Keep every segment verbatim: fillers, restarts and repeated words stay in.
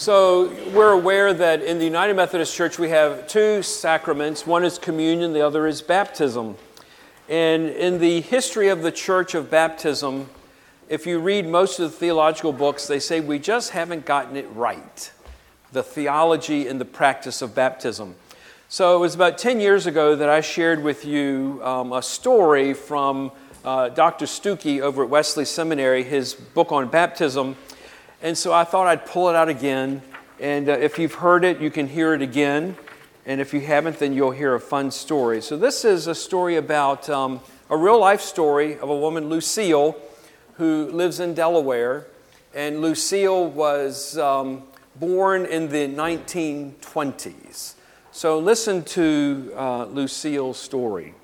So we're aware that in the United Methodist Church we have two sacraments. One is communion, the other is baptism. And in the history of the Church of baptism, if you read most of the theological books, they say we just haven't gotten it right, the theology and the practice of baptism. So it was about ten years ago that I shared with you um, a story from uh, Doctor Stuckey over at Wesley Seminary, his book on baptism. And so I thought I'd pull it out again. And uh, if you've heard it, you can hear it again. And if you haven't, then you'll hear a fun story. So this is a story about um, a real-life story of a woman, Lucille, who lives in Delaware. And Lucille was um, born in the nineteen twenties. So listen to uh, Lucille's story.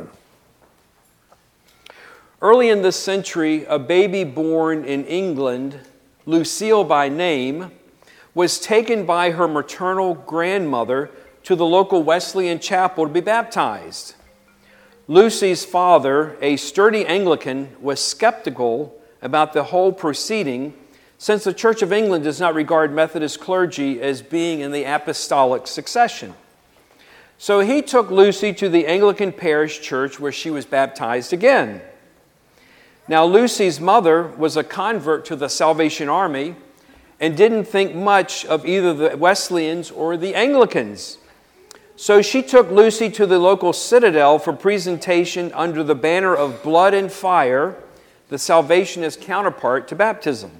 Early in this century, a baby born in England, Lucille by name, was taken by her maternal grandmother to the local Wesleyan chapel to be baptized. Lucy's father, a sturdy Anglican, was skeptical about the whole proceeding, since the Church of England does not regard Methodist clergy as being in the apostolic succession. So he took Lucy to the Anglican parish church where she was baptized again. Now, Lucy's mother was a convert to the Salvation Army and didn't think much of either the Wesleyans or the Anglicans. So she took Lucy to the local citadel for presentation under the banner of Blood and Fire, the Salvationist counterpart to baptism.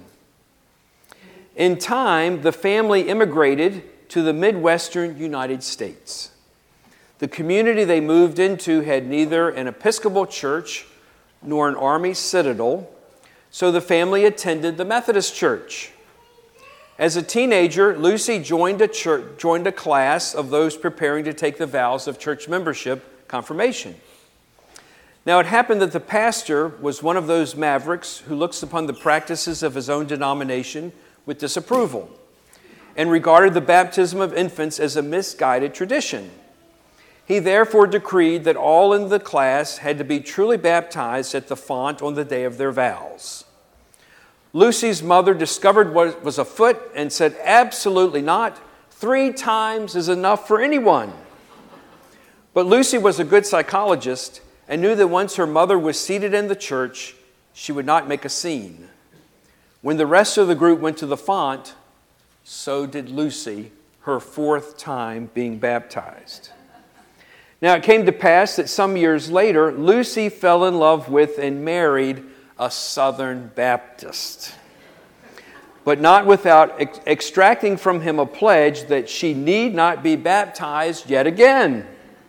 In time, the family immigrated to the Midwestern United States. The community they moved into had neither an Episcopal church nor an army citadel, so the family attended the Methodist Church. As a teenager, Lucy joined a church, joined a class of those preparing to take the vows of church membership, confirmation. Now, it happened that the pastor was one of those mavericks who looks upon the practices of his own denomination with disapproval and regarded the baptism of infants as a misguided tradition. He therefore decreed that all in the class had to be truly baptized at the font on the day of their vows. Lucy's mother discovered what was afoot and said, "Absolutely not. Three times is enough for anyone." But Lucy was a good psychologist and knew that once her mother was seated in the church, she would not make a scene. When the rest of the group went to the font, so did Lucy, her fourth time being baptized. Now, it came to pass that some years later, Lucy fell in love with and married a Southern Baptist, but not without ex- extracting from him a pledge that she need not be baptized yet again.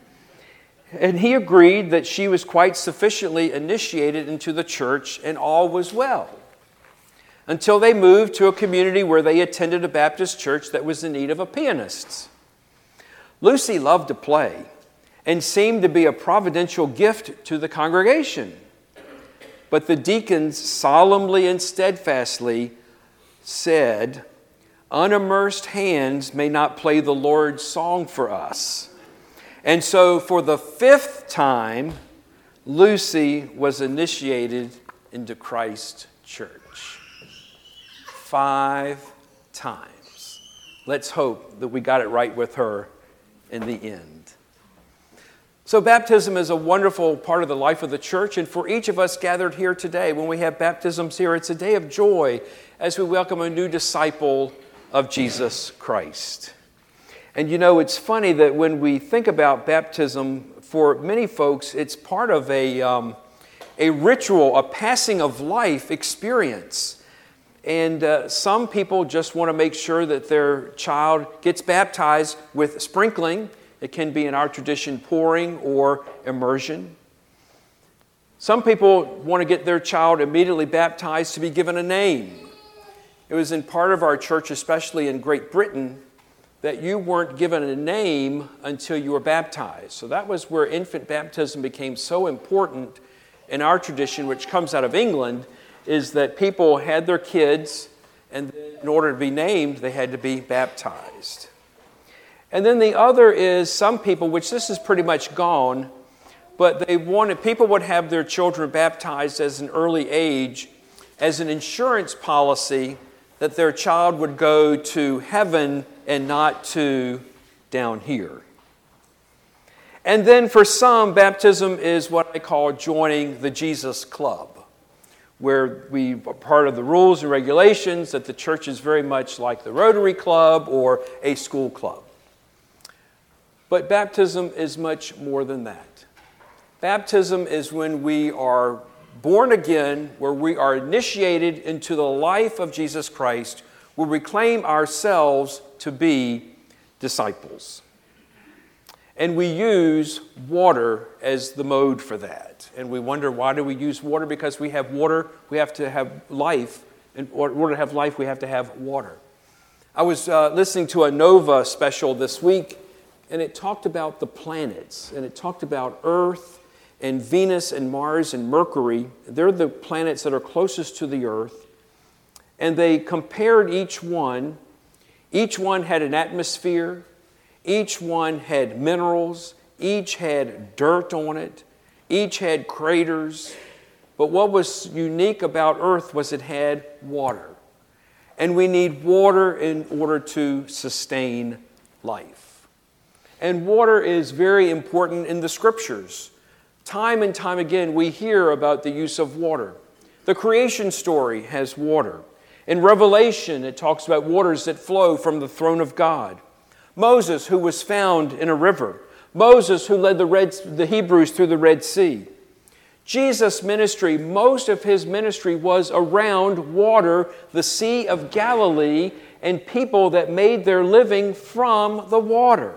And he agreed that she was quite sufficiently initiated into the church and all was well, until they moved to a community where they attended a Baptist church that was in need of a pianist. Lucy loved to play and seemed to be a providential gift to the congregation. But the deacons solemnly and steadfastly said, "Unimmersed hands may not play the Lord's song for us." And so for the fifth time, Lucy was initiated into Christ's church. Five times. Let's hope that we got it right with her in the end. So baptism is a wonderful part of the life of the church, and for each of us gathered here today, when we have baptisms here, it's a day of joy as we welcome a new disciple of Jesus Christ. And you know, it's funny that when we think about baptism, for many folks, it's part of a, um, a ritual, a passing of life experience. And uh, some people just want to make sure that their child gets baptized with sprinkling. It can be in our tradition pouring or immersion. Some people want to get their child immediately baptized to be given a name. It was in part of our church, especially in Great Britain, that you weren't given a name until you were baptized. So that was where infant baptism became so important in our tradition, which comes out of England, is that people had their kids, and in order to be named, they had to be baptized. And then the other is some people, which this is pretty much gone, but they wanted, people would have their children baptized as an early age as an insurance policy that their child would go to heaven and not to down here. And then for some, baptism is what I call joining the Jesus Club, where we are part of the rules and regulations that the church is very much like the Rotary Club or a school club. But baptism is much more than that. Baptism is when we are born again, where we are initiated into the life of Jesus Christ, where we claim ourselves to be disciples. And we use water as the mode for that. And we wonder, why do we use water? Because we have water, we have to have life. In order to have life, we have to have water. I was uh, listening to a Nova special this week, and it talked about the planets. And it talked about Earth and Venus and Mars and Mercury. They're the planets that are closest to the Earth. And they compared each one. Each one had an atmosphere. Each one had minerals. Each had dirt on it. Each had craters. But what was unique about Earth was it had water. And we need water in order to sustain life. And water is very important in the Scriptures. Time and time again, we hear about the use of water. The creation story has water. In Revelation, it talks about waters that flow from the throne of God. Moses, who was found in a river. Moses, who led the, Red, the Hebrews through the Red Sea. Jesus' ministry, most of his ministry was around water, the Sea of Galilee, and people that made their living from the water.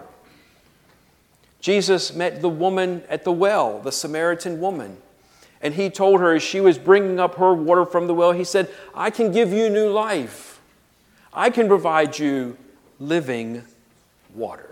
Jesus met the woman at the well, the Samaritan woman. And he told her as she was bringing up her water from the well, he said, I can give you new life. I can provide you living water.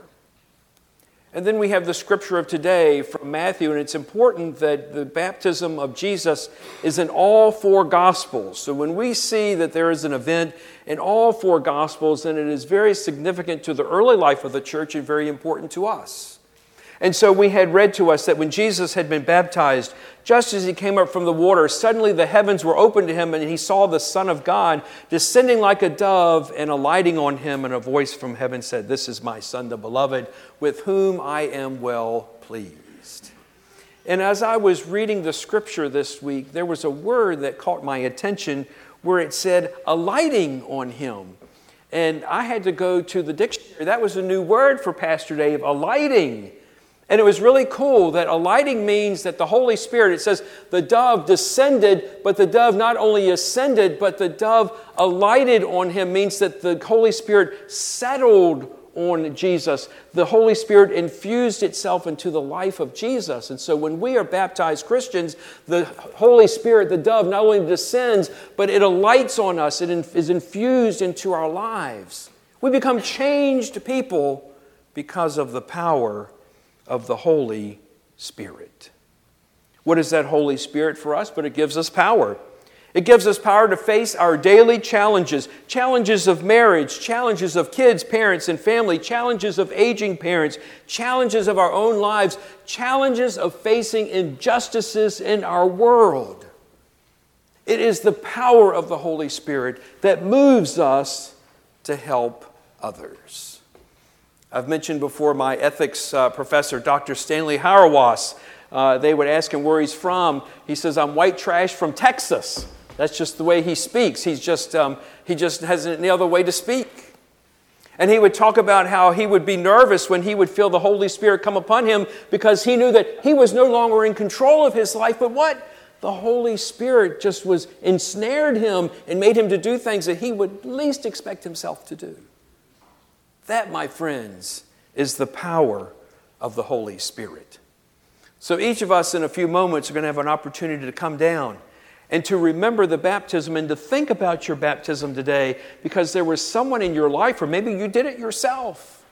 And then we have the scripture of today from Matthew, and it's important that the baptism of Jesus is in all four Gospels. So when we see that there is an event in all four Gospels, then it is very significant to the early life of the church and very important to us. And so we had read to us that when Jesus had been baptized, just as he came up from the water, suddenly the heavens were opened to him, and he saw the Son of God descending like a dove and alighting on him, and a voice from heaven said, This is my Son, the beloved, with whom I am well pleased. And as I was reading the scripture this week, there was a word that caught my attention where it said, alighting on him. And I had to go to the dictionary. That was a new word for Pastor Dave, alighting. And it was really cool that alighting means that the Holy Spirit, it says the dove descended, but the dove not only ascended, but the dove alighted on him, means that the Holy Spirit settled on Jesus. The Holy Spirit infused itself into the life of Jesus. And so when we are baptized Christians, the Holy Spirit, the dove, not only descends, but it alights on us. It is infused into our lives. We become changed people because of the power of the Holy Spirit. What is that Holy Spirit for us? But it gives us power. It gives us power to face our daily challenges, challenges of marriage, challenges of kids, parents, and family, challenges of aging parents, challenges of our own lives, challenges of facing injustices in our world. It is the power of the Holy Spirit that moves us to help others. I've mentioned before my ethics uh, professor, Doctor Stanley Hauerwas. Uh, they would ask him where he's from. He says, I'm white trash from Texas. That's just the way he speaks. He's just, um, he just hasn't any other way to speak. And he would talk about how he would be nervous when he would feel the Holy Spirit come upon him because he knew that he was no longer in control of his life. But what? The Holy Spirit just was ensnared him and made him to do things that he would least expect himself to do. That, my friends, is the power of the Holy Spirit. So each of us in a few moments are going to have an opportunity to come down and to remember the baptism and to think about your baptism today, because there was someone in your life, or maybe you did it yourself,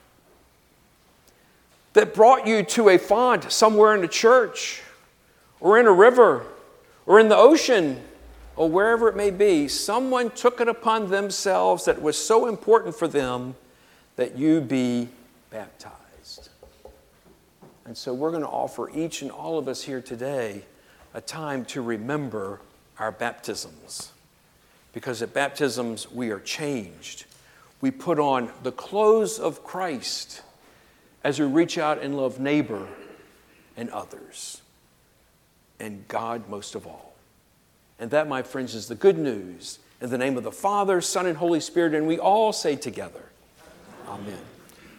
that brought you to a font somewhere in the church or in a river or in the ocean or wherever it may be. Someone took it upon themselves that was so important for them that you be baptized. And so we're going to offer each and all of us here today a time to remember our baptisms. Because at baptisms, we are changed. We put on the clothes of Christ as we reach out and love neighbor and others, and God most of all. And that, my friends, is the good news. In the name of the Father, Son, and Holy Spirit, and we all say together, Amen.